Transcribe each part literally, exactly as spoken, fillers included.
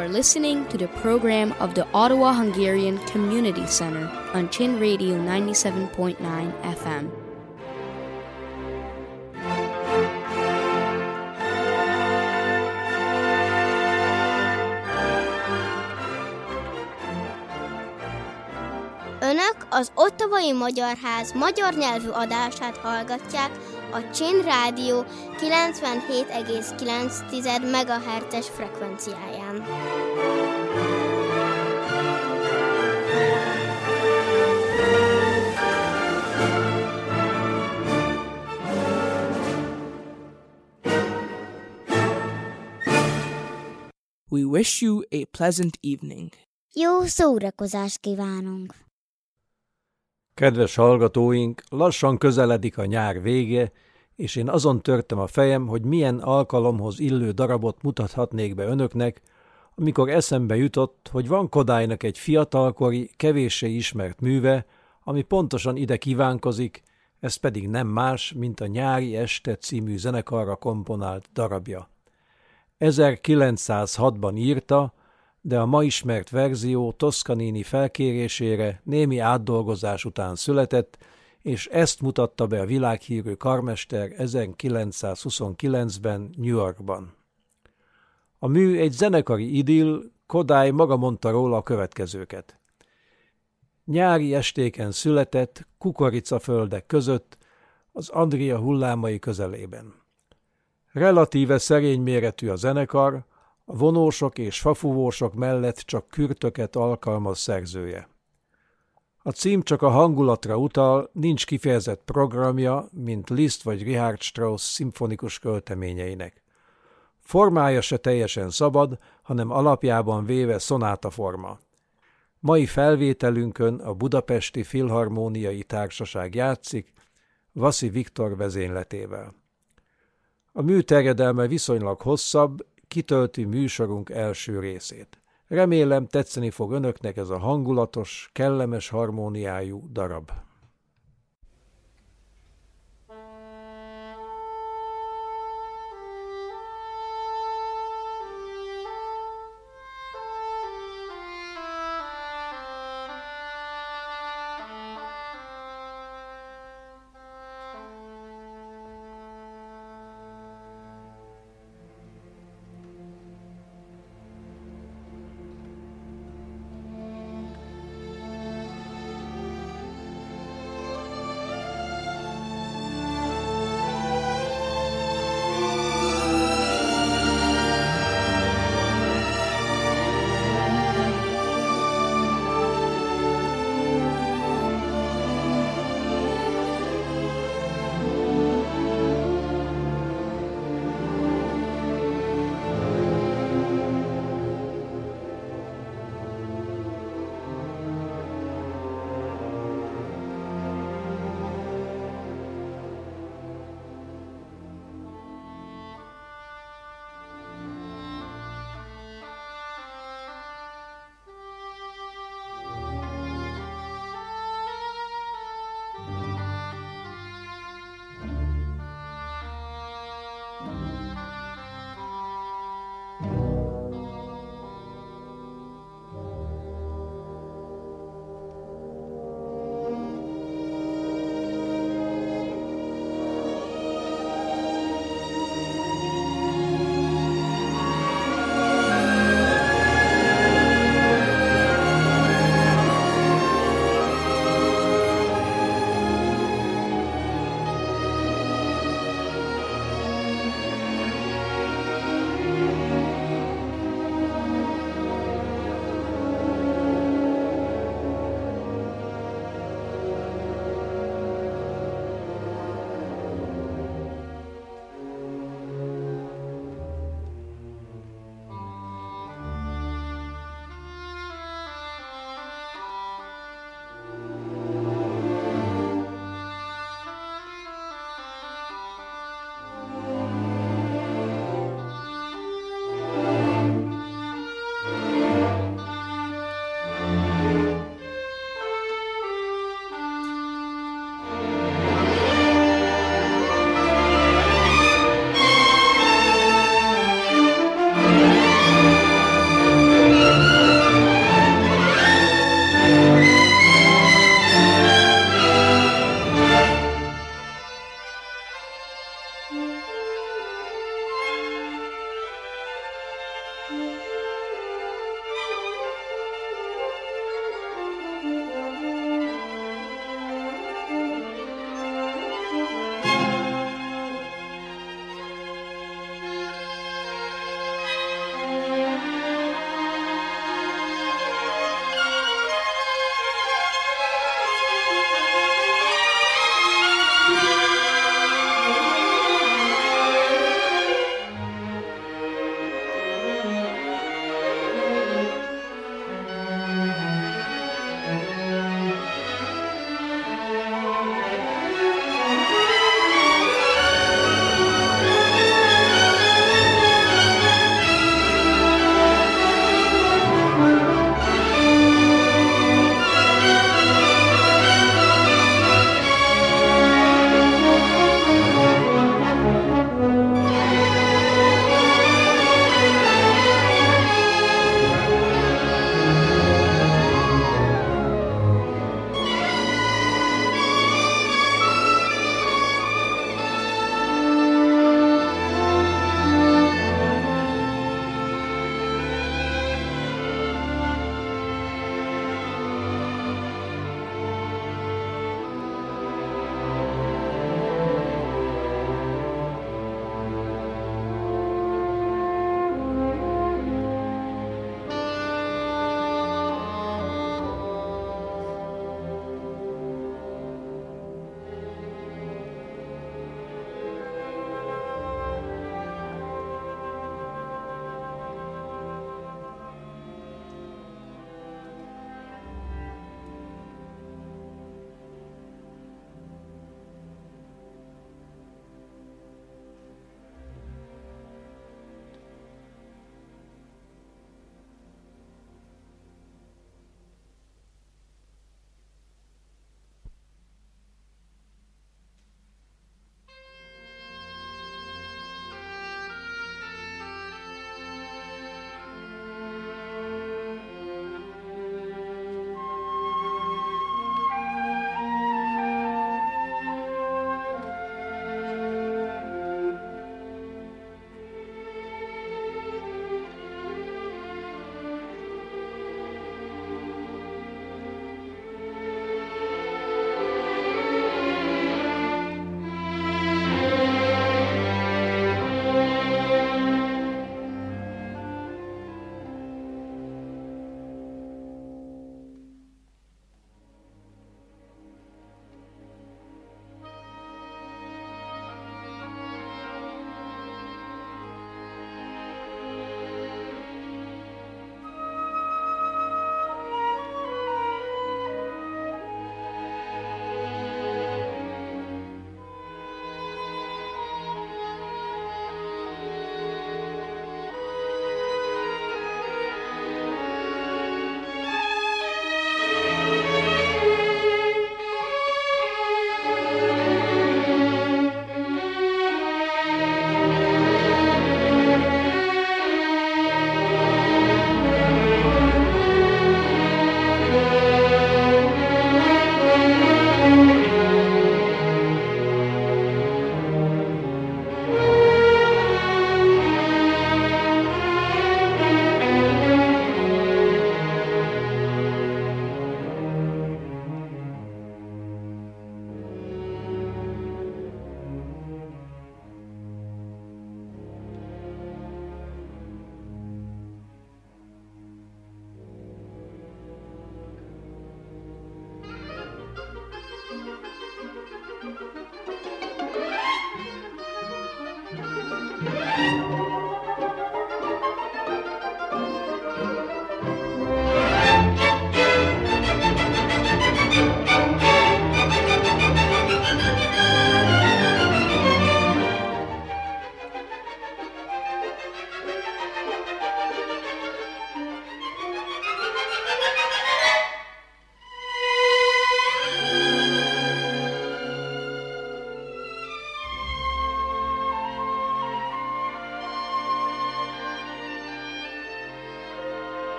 are listening to the program of the Ottawa Hungarian Community Center on Chin Radio ninety-seven point nine F M. Önök az Ottawai Magyar Ház magyar nyelvű adását hallgatják a Chin Rádió kilencvenhét egész kilenc megahertzes frekvenciáján. We wish you a pleasant evening. Jó szórakozást kívánunk! Kedves hallgatóink, lassan közeledik a nyár vége, és én azon törtem a fejem, hogy milyen alkalomhoz illő darabot mutathatnék be önöknek, amikor eszembe jutott, hogy van Kodálynak egy fiatalkori, kevéssé ismert műve, ami pontosan ide kívánkozik, ez pedig nem más, mint a Nyári este című zenekarra komponált darabja. ezerkilencszázhatban írta, de a ma ismert verzió Toscanini felkérésére némi átdolgozás után született, és ezt mutatta be a világhírű karmester ezerkilencszázhuszonkilencben New Yorkban. A mű egy zenekari idill, Kodály maga mondta róla a következőket. Nyári estéken született, kukoricaföldek között, az Adria hullámai közelében. Relatíve szerény méretű a zenekar, a vonósok és fafúvósok mellett csak kürtöket alkalmaz szerzője. A cím csak a hangulatra utal, nincs kifejezett programja, mint Liszt vagy Richard Strauss szimfonikus költeményeinek. Formája se teljesen szabad, hanem alapjában véve szonáta forma. Mai felvételünkön a Budapesti Filharmóniai Társaság játszik, Vaszi Viktor vezényletével. A mű terjedelme viszonylag hosszabb, kitölti műsorunk első részét. Remélem, tetszeni fog önöknek ez a hangulatos, kellemes harmóniájú darab.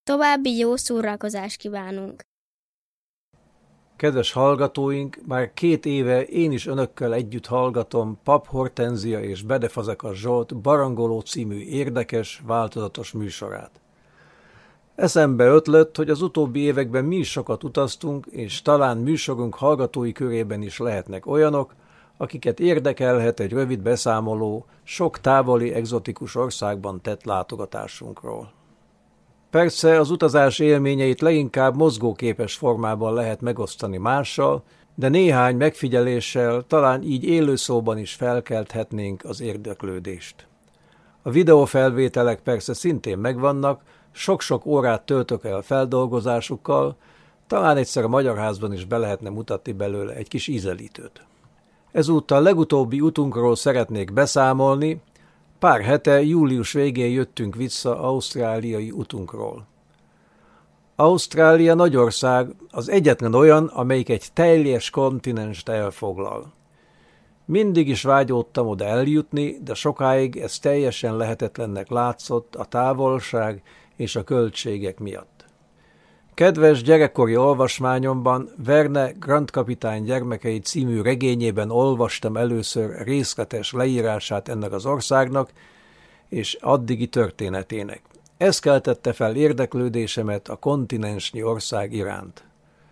További jó szórakozást kívánunk! Kedves hallgatóink, már két éve én is önökkel együtt hallgatom Pap Hortenzia és Bede Fazekas Zsolt Barangoló című érdekes, változatos műsorát. Eszembe ötlött, hogy az utóbbi években mi is sokat utaztunk, és talán műsorunk hallgatói körében is lehetnek olyanok, akiket érdekelhet egy rövid beszámoló sok távoli, egzotikus országban tett látogatásunkról. Persze az utazás élményeit leginkább mozgóképes formában lehet megosztani mással, de néhány megfigyeléssel talán így élőszóban is felkelthetnénk az érdeklődést. A videófelvételek persze szintén megvannak, sok-sok órát töltök el feldolgozásukkal, talán egyszer a Magyar Házban is be lehetne mutatni belőle egy kis ízelítőt. Ezúttal legutóbbi utunkról szeretnék beszámolni. Pár hete, július végén jöttünk vissza ausztráliai utunkról. Ausztrália nagy ország, az egyetlen olyan, amelyik egy teljes kontinenst elfoglal. Mindig is vágyódtam oda eljutni, de sokáig ez teljesen lehetetlennek látszott a távolság és a költségek miatt. Kedves gyerekkori olvasmányomban Verne Grant kapitány gyermekei című regényében olvastam először részletes leírását ennek az országnak és addigi történetének. Ez keltette fel érdeklődésemet a kontinensnyi ország iránt.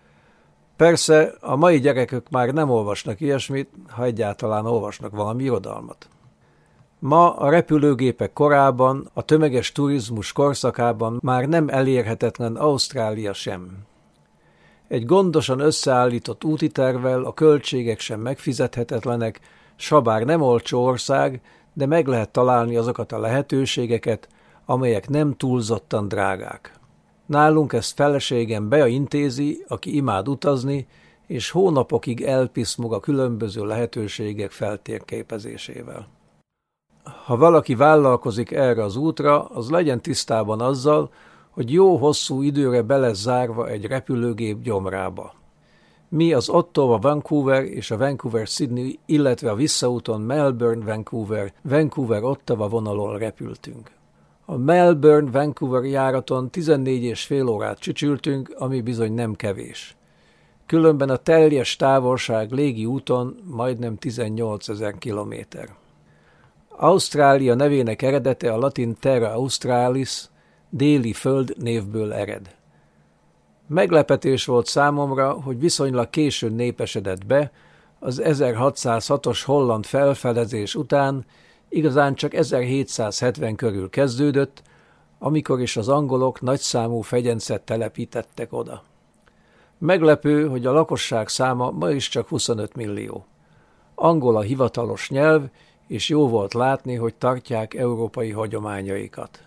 Persze a mai gyerekek már nem olvasnak ilyesmit, ha egyáltalán olvasnak valami irodalmat. Ma a repülőgépek korában, a tömeges turizmus korszakában már nem elérhetetlen Ausztrália sem. Egy gondosan összeállított útitervvel a költségek sem megfizethetetlenek, sabár nem olcsó ország, de meg lehet találni azokat a lehetőségeket, amelyek nem túlzottan drágák. Nálunk ezt feleségem Bea intézi, aki imád utazni, és hónapokig elpiszmog a különböző lehetőségek feltérképezésével. Ha valaki vállalkozik erre az útra, az legyen tisztában azzal, hogy jó hosszú időre be lesz zárva egy repülőgép gyomrába. Mi az Ottawa-Vancouver és a Vancouver-Sydney, illetve a visszaúton Melbourne-Vancouver, Vancouver-Ottawa vonalon repültünk. A Melbourne-Vancouver járaton tizennégy és fél órát csücsültünk, ami bizony nem kevés. Különben a teljes távolság légi úton majdnem tizennyolcezer kilométer. Ausztrália nevének eredete a latin terra australis, déli föld névből ered. Meglepetés volt számomra, hogy viszonylag későn népesedett be, az ezerhatszázhatos holland felfedezés után, igazán csak ezerhétszázhetven körül kezdődött, amikor is az angolok nagyszámú fegyencet telepítettek oda. Meglepő, hogy a lakosság száma ma is csak huszonöt millió. Angol a hivatalos nyelv, és jó volt látni, hogy tartják európai hagyományaikat.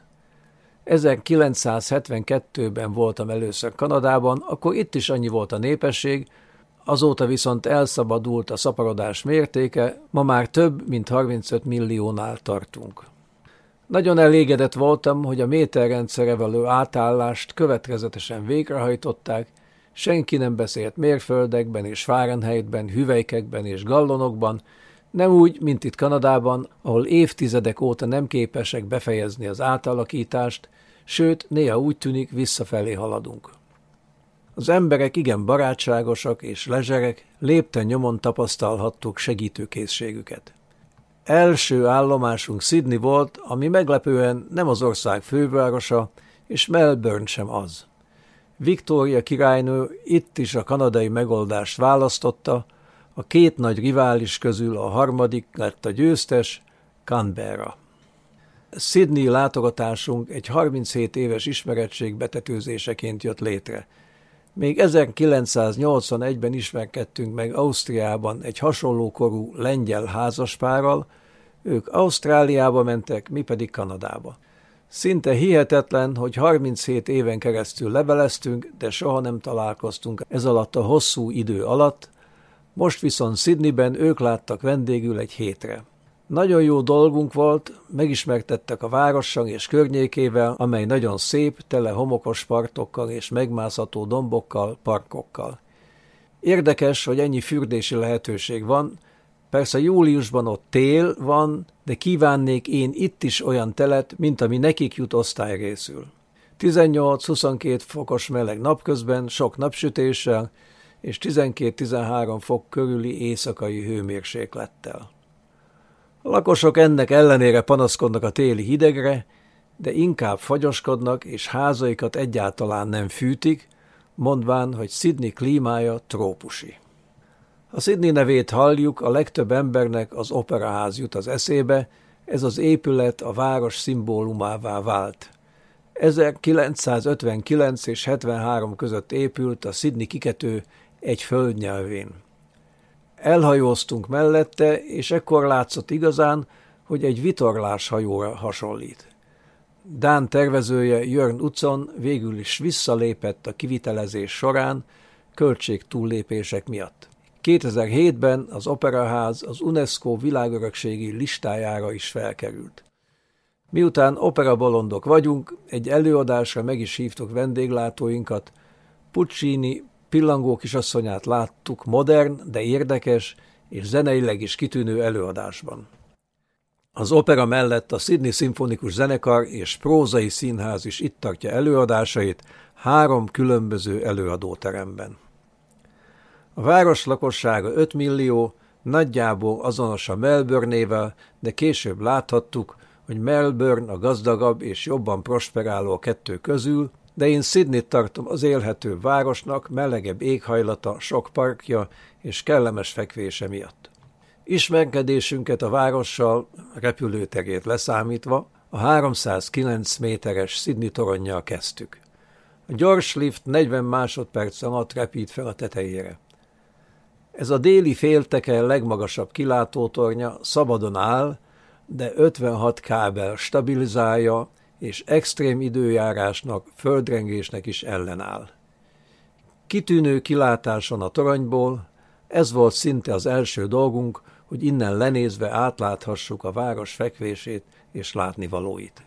ezerkilencszázhetvenkettőben voltam először Kanadában, akkor itt is annyi volt a népesség, azóta viszont elszabadult a szaporodás mértéke, ma már több mint harmincöt milliónál tartunk. Nagyon elégedett voltam, hogy a méterrendszerre való átállást következetesen végrehajtották, senki nem beszélt mérföldekben és Fahrenheitben, hüvelykekben és gallonokban, nem úgy, mint itt Kanadában, ahol évtizedek óta nem képesek befejezni az átalakítást, sőt, néha úgy tűnik, visszafelé haladunk. Az emberek igen barátságosak és lezserek, lépten nyomon tapasztalhattuk segítőkészségüket. Első állomásunk Sydney volt, ami meglepően nem az ország fővárosa, és Melbourne sem az. Victoria királynő itt is a kanadai megoldást választotta, a két nagy rivális közül a harmadik lett a győztes, Canberra. Sydney látogatásunk egy harminchét éves ismerettség betetőzéseként jött létre. Még ezerkilencszáznyolcvanegyben ismerkedtünk meg Ausztriában egy hasonló korú lengyel házaspárral, ők Ausztráliába mentek, mi pedig Kanadába. Szinte hihetetlen, hogy harminchét éven keresztül leveleztünk, de soha nem találkoztunk ez alatt a hosszú idő alatt, most viszont Sydneyben ők láttak vendégül egy hétre. Nagyon jó dolgunk volt, megismertettek a várossal és környékével, amely nagyon szép, tele homokos partokkal és megmászható dombokkal, parkokkal. Érdekes, hogy ennyi fürdési lehetőség van, persze júliusban ott tél van, de kívánnék én itt is olyan telet, mint ami nekik jut osztályrészül. tizennyolc-huszonkét fokos meleg napközben, sok napsütéssel, és tizenkét-tizenhárom fok körüli éjszakai hőmérséklettel. A lakosok ennek ellenére panaszkodnak a téli hidegre, de inkább fagyoskodnak, és házaikat egyáltalán nem fűtik, mondván, hogy Sydney klímája trópusi. Ha Sydney nevét halljuk, a legtöbb embernek az operaház jut az eszébe, ez az épület a város szimbólumává vált. ezerkilencszázötvenkilenc és hetvenhárom között épült a Sydney kikötő egy földnyelvén. Elhajóztunk mellette, és ekkor látszott igazán, hogy egy vitorláshajóra hasonlít. Dán tervezője Jörn Utzon végül is visszalépett a kivitelezés során költségtúllépések miatt. kétezer-hétben az operaház az UNESCO világörökségi listájára is felkerült. Miután operabolondok vagyunk, egy előadásra meg is hívtuk vendéglátóinkat, Puccini Pillangó kisasszonyát láttuk modern, de érdekes és zeneileg is kitűnő előadásban. Az opera mellett a Sydney Szimfonikus Zenekar és Prózai Színház is itt tartja előadásait három különböző előadóteremben. A város lakossága öt millió, nagyjából azonos a Melbourne-nével, de később láthattuk, hogy Melbourne a gazdagabb és jobban prosperáló a kettő közül, de én Sydneyt tartom az élhetőbb városnak, melegebb éghajlata, sok parkja és kellemes fekvése miatt. Ismerkedésünket a várossal, repülőterét leszámítva, a háromszázkilenc méteres Sydney toronnyal kezdtük. A gyors lift negyven másodperc alatt repít fel a tetejére. Ez a déli félteke legmagasabb kilátótornya, szabadon áll, de ötvenhat kábel stabilizálja, és extrém időjárásnak, földrengésnek is ellenáll. Kitűnő kilátáson a toronyból, ez volt szinte az első dolgunk, hogy innen lenézve átláthassuk a város fekvését és látnivalóit.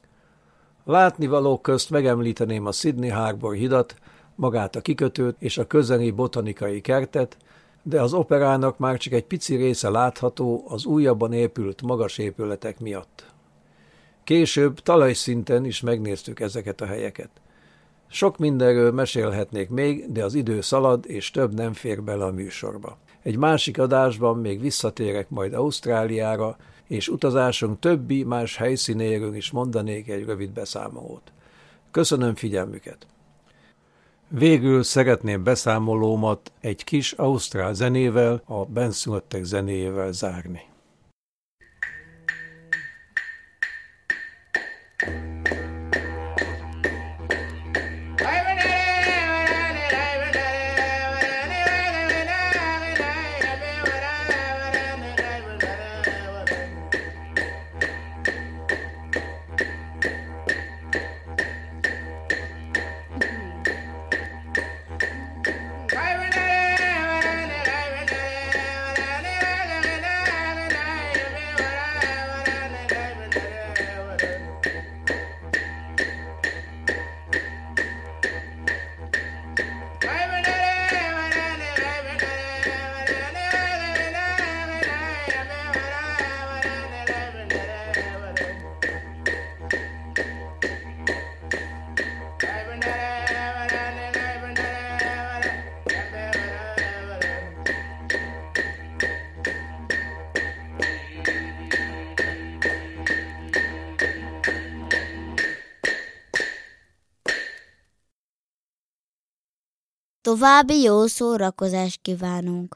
A látnivalók közt megemlíteném a Sydney Harbour hidat, magát a kikötőt és a közeli botanikai kertet, de az operának már csak egy pici része látható az újabban épült magas épületek miatt. Később talajszinten is megnéztük ezeket a helyeket. Sok mindenről mesélhetnék még, de az idő szalad, és több nem fér bele a műsorba. Egy másik adásban még visszatérek majd Ausztráliára, és utazásunk többi más helyszínéről is mondanék egy rövid beszámolót. Köszönöm figyelmüket! Végül szeretném beszámolómat egy kis ausztrál zenével, a benszülöttek zenéjével zárni. További jó szórakozást kívánunk!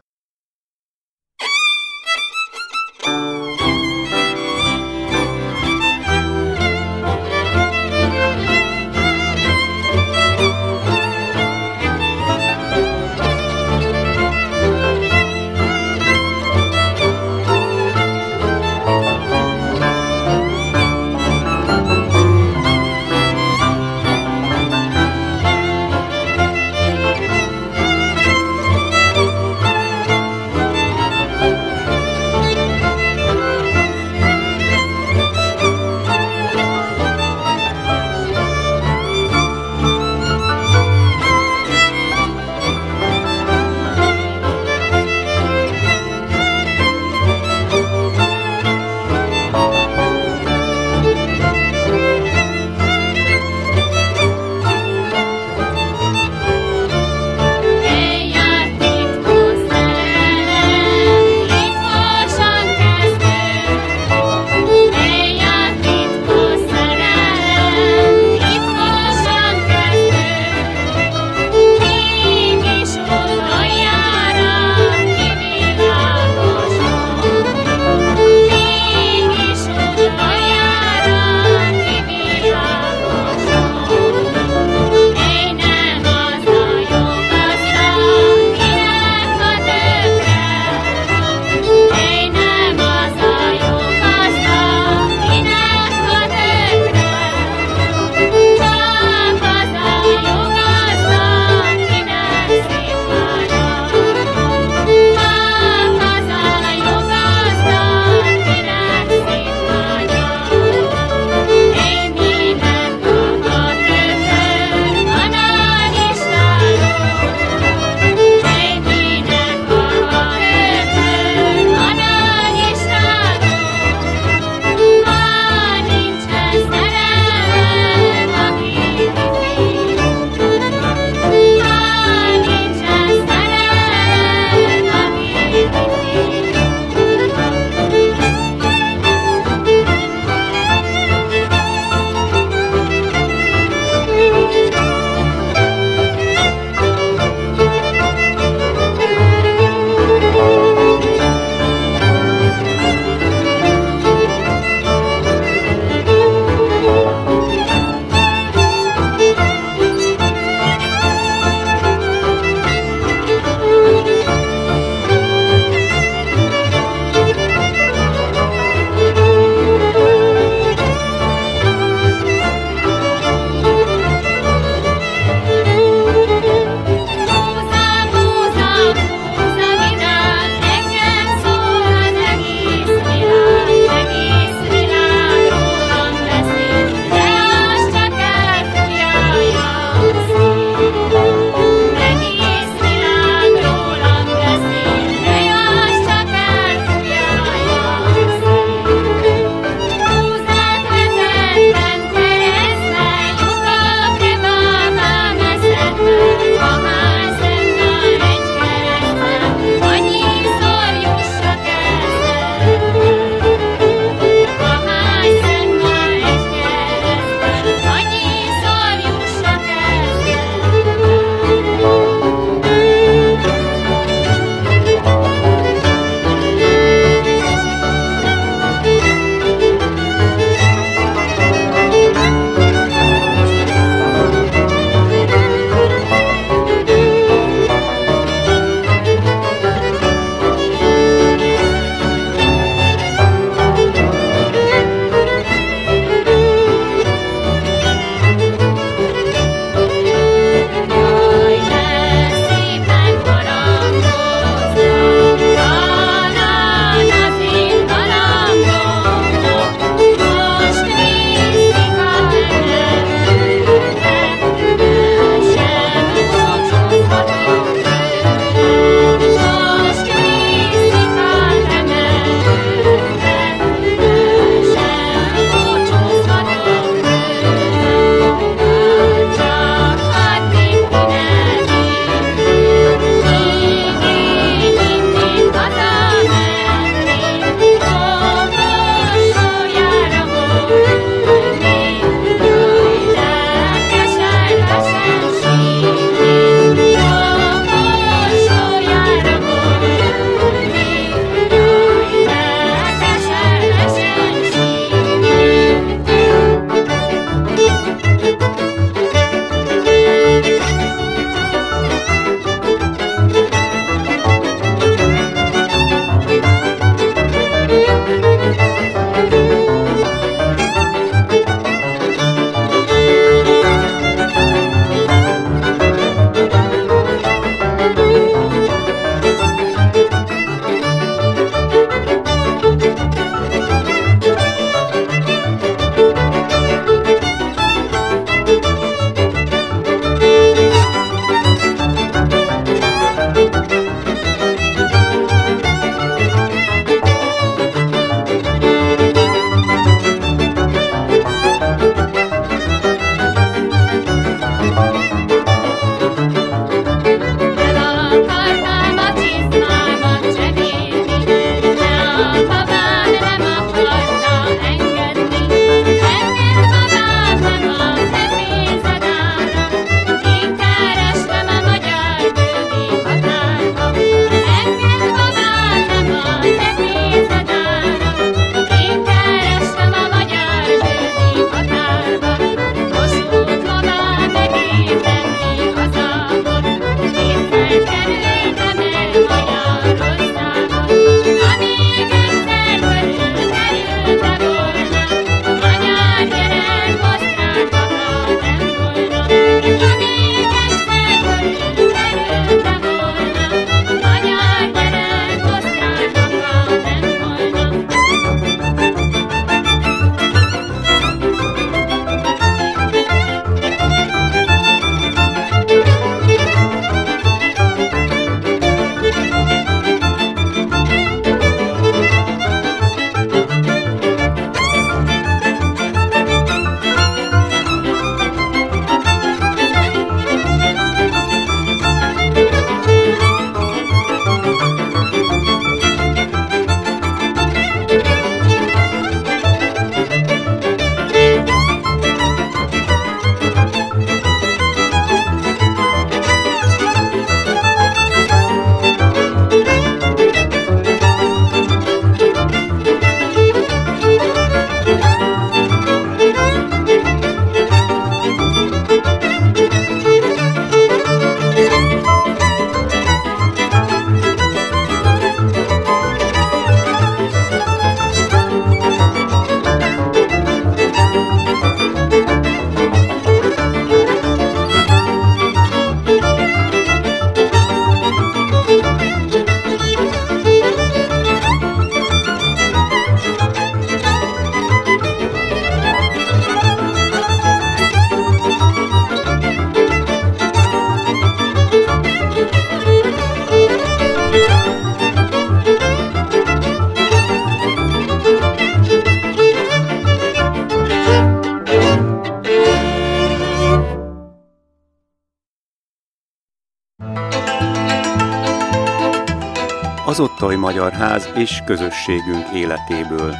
az Ottawai Magyar Ház és közösségünk életéből.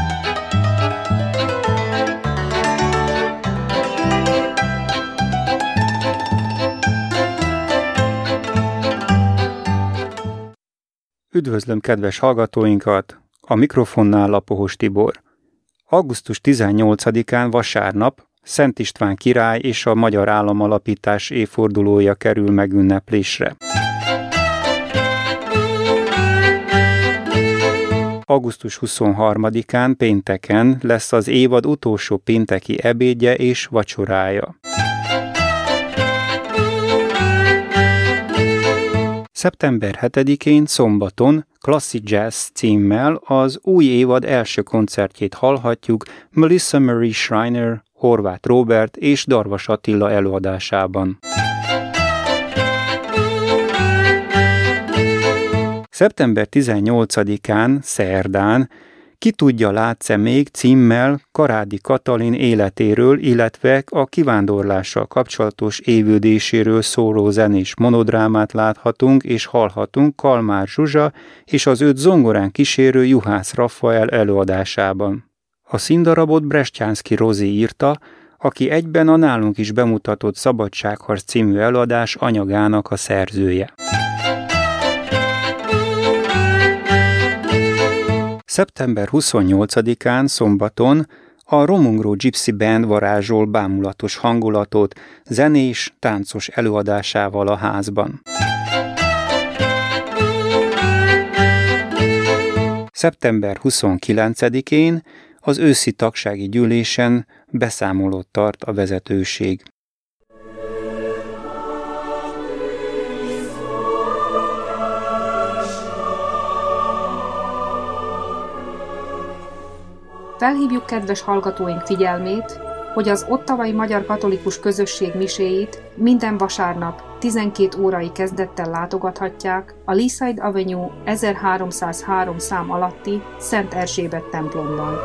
Üdvözlöm kedves hallgatóinkat, a mikrofonnál Lapohos Tibor. augusztus tizennyolcadikán vasárnap Szent István király és a magyar államalapítás évfordulója kerül megünneplésre. augusztus huszonharmadikán pénteken lesz az évad utolsó pénteki ebédje és vacsorája. szeptember hetedikén szombaton Klasszi Jazz címmel az új évad első koncertjét hallhatjuk Melissa Marie Schreiner, Horváth Róbert és Darvas Attila előadásában. szeptember tizennyolcadikán szerdán Ki tudja látsz-e még címmel Karádi Katalin életéről, illetve a kivándorlással kapcsolatos évődéséről szóló zenés monodrámát láthatunk és hallhatunk Kalmár Zsuzsa és az őt zongorán kísérő Juhász Rafael előadásában. A színdarabot Brestjánszky Rozi írta, aki egyben a nálunk is bemutatott Szabadságharc című előadás anyagának a szerzője. szeptember huszonnyolcadikán szombaton a Romungró Gypsy Band varázsol bámulatos hangulatot zenés, táncos előadásával a házban. szeptember huszonkilencedikén az őszi tagsági gyűlésen beszámolót tart a vezetőség. Felhívjuk kedves hallgatóink figyelmét, hogy az Ottawai Magyar Katolikus Közösség miséit minden vasárnap tizenkét órai kezdettel látogathatják a Leaside Avenue ezerháromszázhárom szám alatti Szent Erzsébet templomban.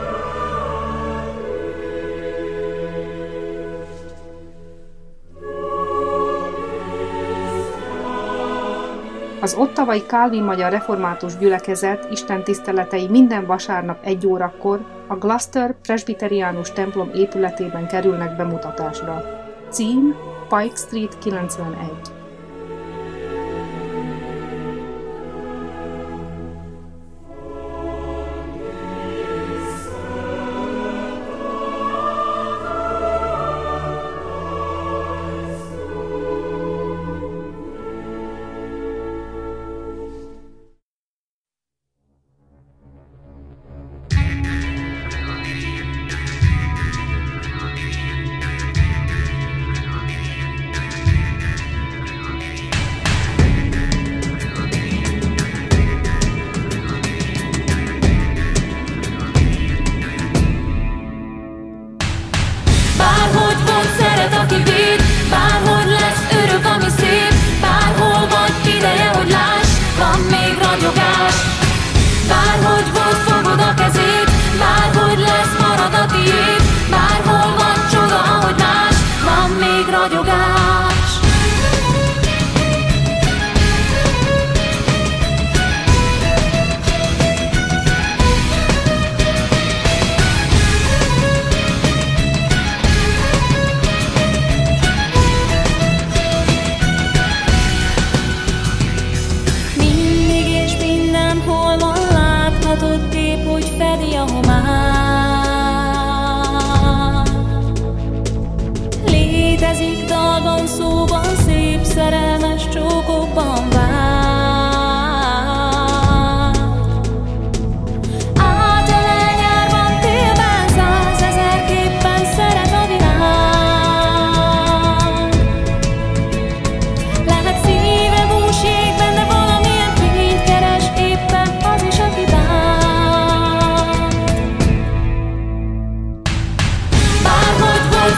Az Ottawai Kálvin Magyar Református Gyülekezet istentiszteletei minden vasárnap egy órakor a Gloucester Presbyteriánus templom épületében kerülnek bemutatásra. Cím Pike Street kilencvenegy.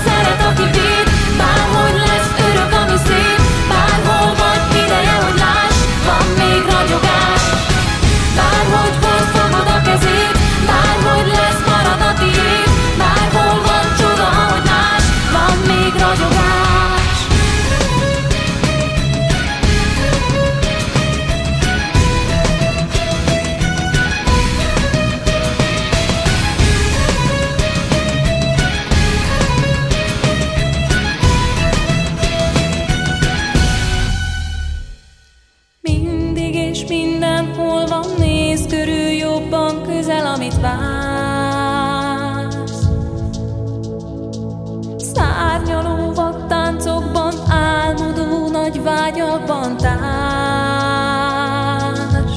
Szeret, aki véd, bárhogy lesz örök, ami szép, bárhol vagy, ideje, hogy láss, vársz. Szárnyaló vaktáncokban, álmodó nagy vágyakban társ.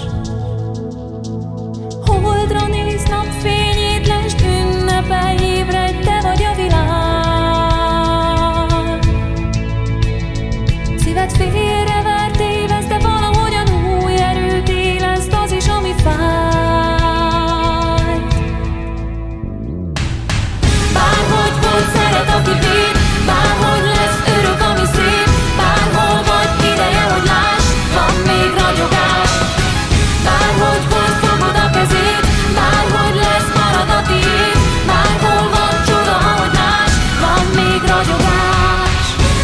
Holdra néz, napfényét lest, ünnepelj, ébredj, te vagy a világ. Szíved félrevert, tévesz, de valahogyan új erőt éleszt, az is, ami fáj. Bárhogy volt, szeret, aki véd, bárhogy lesz, örök, ami szép, bárhol vagy, ideje, hogy láss, van még ragyogás. Bárhogy volt, fogod a kezét, bárhogy lesz, marad a tiéd, bárhol van csoda, ahogy láss, van még ragyogás.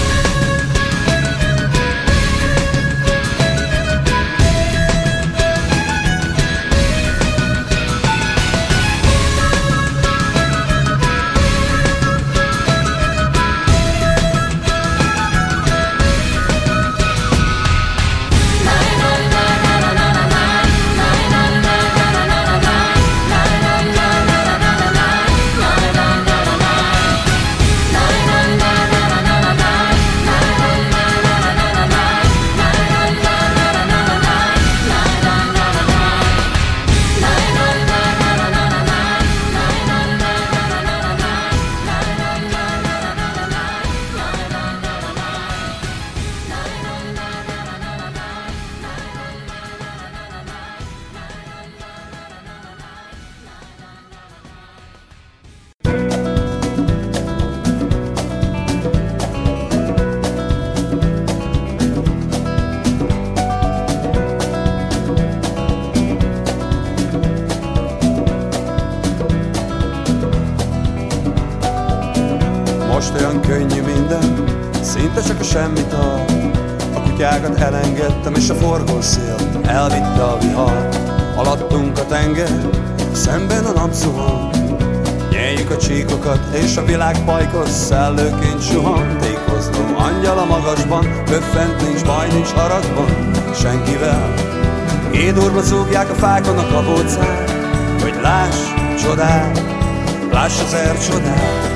Most olyan könnyű minden, szinte csak a semmit ad. A kutyákat elengedtem, és a forgószél elvitte a vihar. Alattunk a tenger, szemben a nap zuhan. Nyeljük a csíkokat, és a világ pajkos szellőként suhan. Tékozló angyal a magasban, böffent, nincs baj, nincs haragban senkivel. Édurva zúgják a fákon a kabócát, hogy láss csodát, láss az er csodát,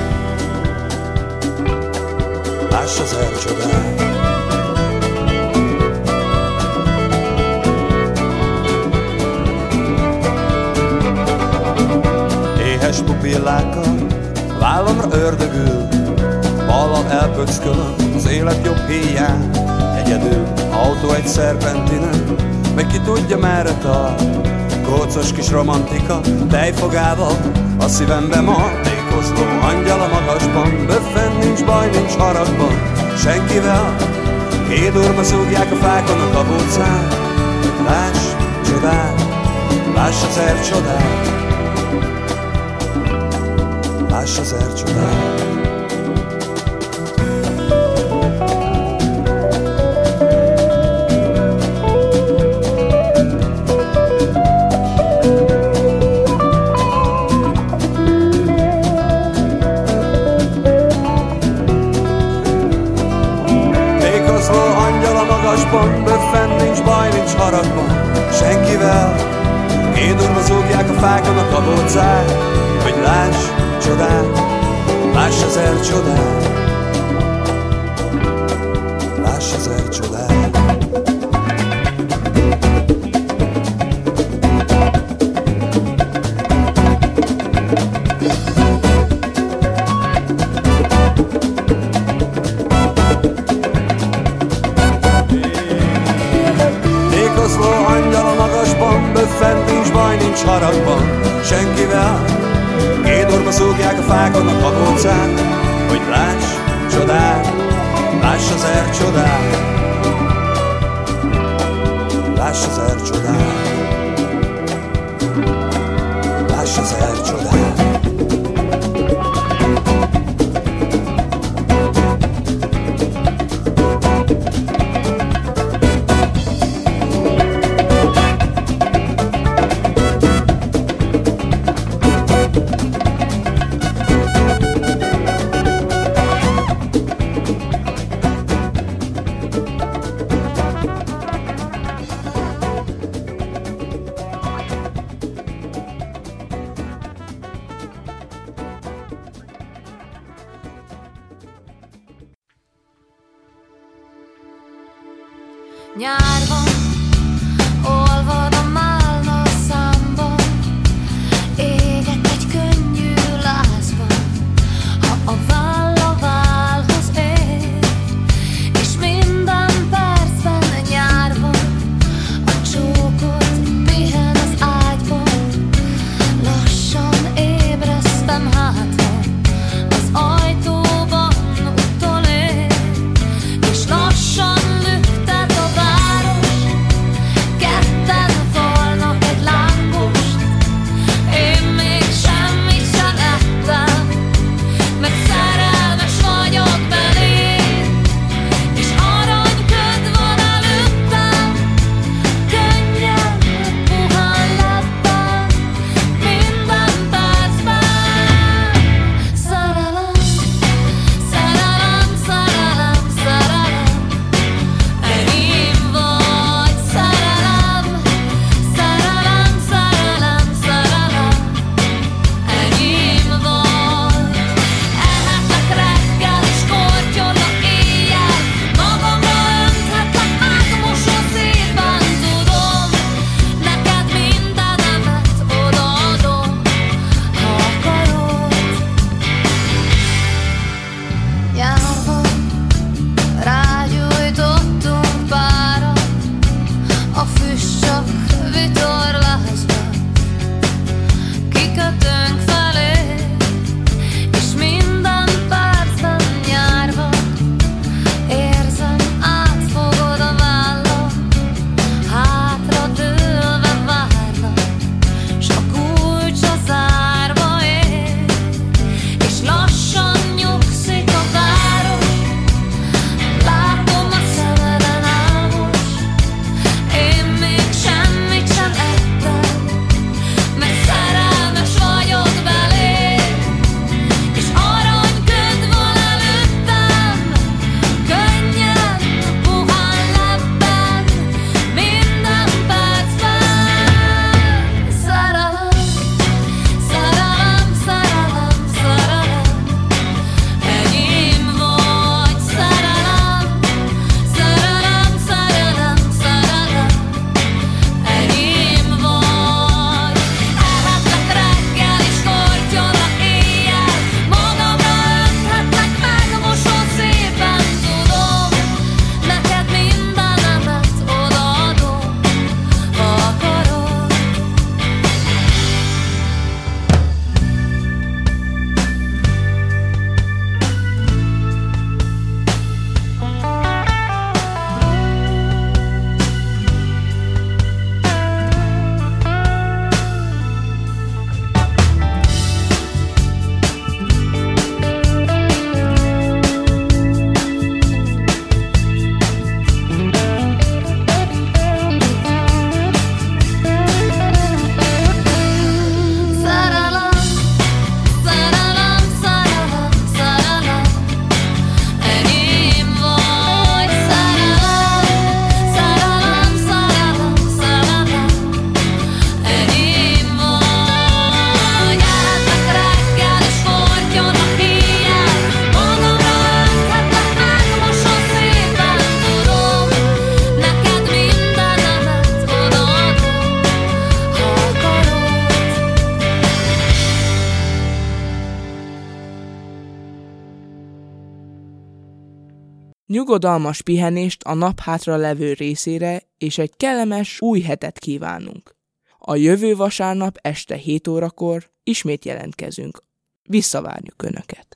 láss az er csodát. Éhes pupillákkal vállamra ördögül, ballal elpöckölöm az élet jobb híján. Egyedül autó egy szerpentinen, meg ki tudja merre tart. Kócos kis romantika tejfogával a szívembe mar. Tékozló angyal a magasban, böffen, nincs baj, nincs haragban senkivel. Édurva zúgják a fákon a kabócát, láss csodát, láss az er csodát, láss az er csodát. Böffen, nincs baj, nincs haragban senkivel. Édurva zúgják a fákon a kabócát, hogy láss csodát, láss az er csodát, láss az er csodát. Böffent, nincs baj, nincs haragban senkivel. Édurva zúgják a fákon a kabócát, hogy láss csodát, láss az er csodát, láss az er csodát, láss az er csodát. Nyár van, olvad a málna számban, éget egy könnyű lázban, ha a váll a vállhoz ér, és minden percben nyár van, a csókot pihen az ágyban, lassan ébresztem hátra, az ajtóban utolér, és lassan lüktet a város, ketten falnak egy lángost, én még semmit sem ettem, mert szerelmes vagyok beléd, és aranyköd van előttem, könnyen, puhán lebben, minden percben. Szerelem, szerelem, szerelem, szerelem, enyém vagy. Szerelem, szerelem, szerelem, szerelem, enyém vagy. Ehetek reggel és kortyolva éjjel, magamra önthetlek, átmosom szépen, tudom, neked mindenemet odaadom, ha akarod. Járva rágyújtottunk pára, a füst csak vitorlázva, kikötőnk felé, és minden percben nyár van, érzem, átfogod a vállam, hátra dőlve várlak, s a kulcs a zárba ér, és lassan nyugszik a város, látom a szemeden álmos, én még semmit sem ettem, mert szerelmes vagyok beléd, és aranyköd van előttem, könnyen, puhán lebben, minden percben. Szerelem, szerelem, szerelem, szerelem, enyém vagy. Szerelem, szerelem, szerelem, szerelem, enyém vagy. Ehetek reggel és kortyolva éjjel, magamra önthetlek, megmosom szépen, tudom, neked mindenemet odaadom, ha akarod. Szerelem, szerelem, szerelem, szerelem, enyém vagy. Szerelem, szerelem, szerelem, szerelem, enyém vagy. Ehetek reggel és kortyolva éjjel, magamra önthetlek, megmosom szépen, tudom, neked mindenemet odaadom, ha akarod. Nyugodalmas pihenést a nap hátra levő részére, és egy kellemes új hetet kívánunk. A jövő vasárnap este hét órakor ismét jelentkezünk. Visszavárjuk Önöket!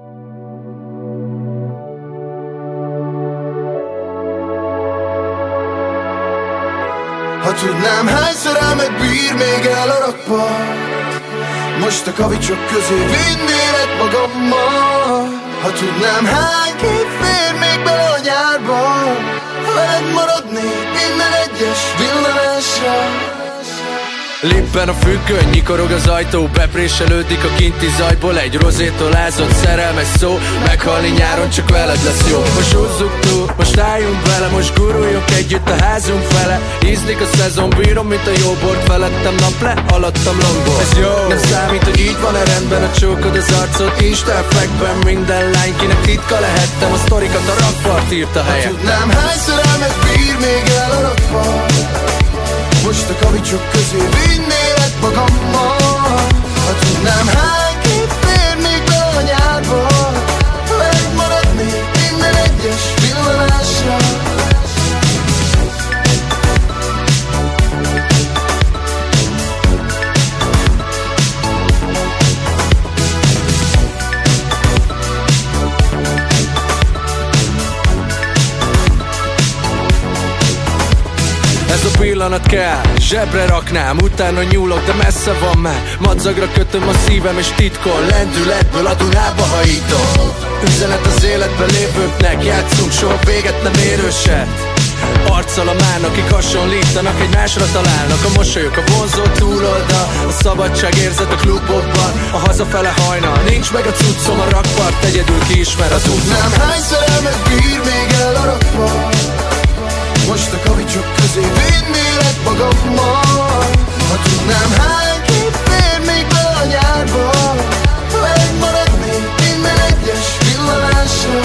Ha tudnám, hányszor áll meg bír még el a rakpart, most a kavicsok közé vinnélek magammal. Ha tudnám, hány kép fér még bele a nyárba, ha veled maradnék minden egyes villanásra. Lippen a függöny, nyikorog az ajtó, bepréselődik a kinti zajból egy rozétól ázott szerelmes szó. Meghalni nyáron csak veled lesz jó. Most húzzuk túl, most álljunk bele, most guruljunk együtt a házunk fele. Ízlik a szezon, bírom, mint a jó bort, felettem nap le, alattam longból. Ez jó, nem számít, hogy így van-e rendben, a csókod az arcot, Isten fekben minden lány, kinek titka lehettem, a sztorikat a rakpart írta helyettem. Ha tudnám, hány szerelmet bír még el a rakpart, most a kavicsok közé vinnélek magammal. Ha tudnám, hány kép fér még be a nyárba, megmaradnék minden egyes villanásra. Ez a pillanat kell, zsebre raknám, utána nyúlok, de messze van már. Madzagra kötöm a szívem és titkon, lendületből a Dunába hajítom. Üzenet az életben lévőknek, játszunk, soha véget nem érőset. Arccal a mán, akik hasonlítanak, egymásra találnak. A mosolyok, a vonzó túloldal, a szabadság érzet a klubokban, a hazafele hajnal, nincs meg a cuccom, a rakpart egyedül kiismer az úton. Nem hány szerelmet bír még el a rakpart, most a kavicsok közé vinnélek magammal. Ha tudnám, hány kép fér még be a nyárba, megmaradnék minden egyes villanásra.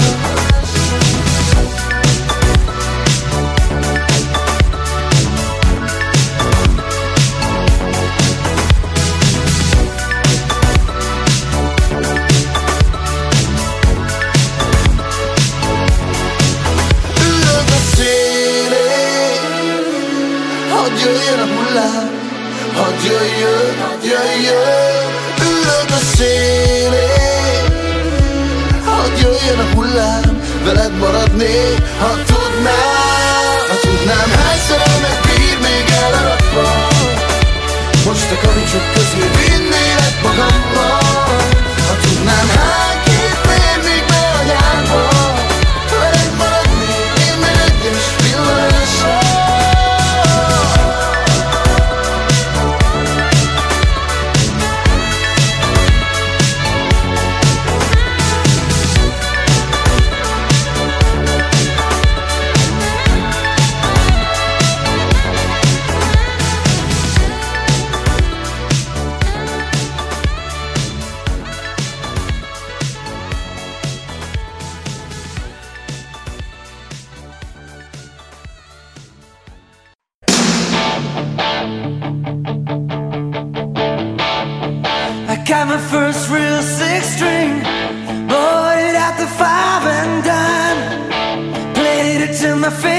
Jöjjön a hullám, hadd jöjjön, hadd jöjjön. Ülök a szélén, hadd jöjjön a hullám, veled maradnék, ha tudnám. Ha tudnám, hány szerelmet bír még el a rakpart, most a kavicsok közé vinnélek magammal. Ha tudnám, hány kép fér még be a nyárba, veled maradnék minden egyes villanásra. Got my first real six string, bought it at the five and dime, played it till my face